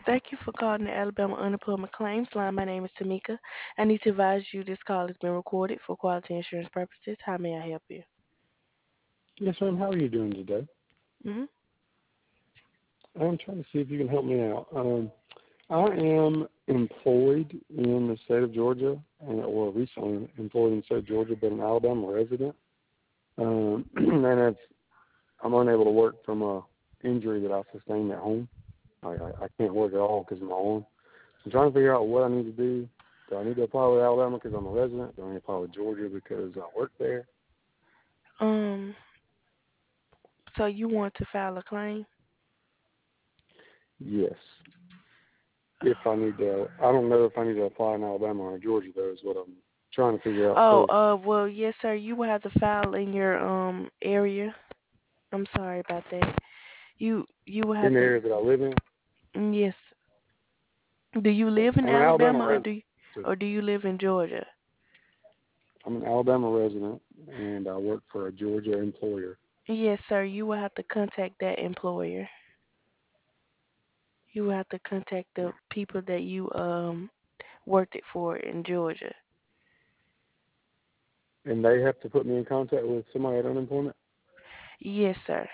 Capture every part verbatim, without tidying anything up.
Thank you for calling the Alabama Unemployment Claims Line. My name is Tamika. I need to advise you this call is being recorded for quality insurance purposes. How may I help you? Yes, ma'am. How are you doing today? Mm-hmm. I'm trying to see if you can help me out. Um, I am employed in the state of Georgia, and, or recently employed in the state of Georgia, but an Alabama resident. Um, and it's, I'm unable to work from a injury that I sustained at home. I, I, I can't work at all because of my arm. So I'm trying to figure out what I need to do. Do I need to apply with Alabama because I'm a resident? Do I need to apply with Georgia because I work there? Um, so you want to file a claim? Yes. If I need to, I don't know if I need to apply in Alabama or Georgia, though, is what I'm trying to figure out Oh, first. uh, well, yes, sir. You will have to file in your um area. I'm sorry about that. You you will In have the to. area that I live in, mm, Yes. Do you okay. live in I'm an Alabama Alabama or resident. do you, or do you live in Georgia? I'm an Alabama resident, and I work for a Georgia employer. Yes, sir. You will have to contact that employer. You will have to contact the people that you um worked it for in Georgia. And they have to put me in contact with somebody at unemployment? Yes, sir.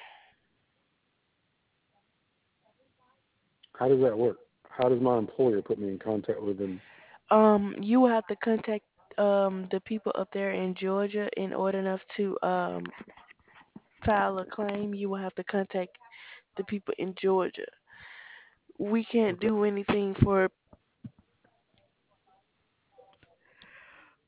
How does that work? How does my employer put me in contact with them? Um, you will have to contact um the people up there in Georgia in order enough to um file a claim. You will have to contact the people in Georgia. We can't Okay. do anything for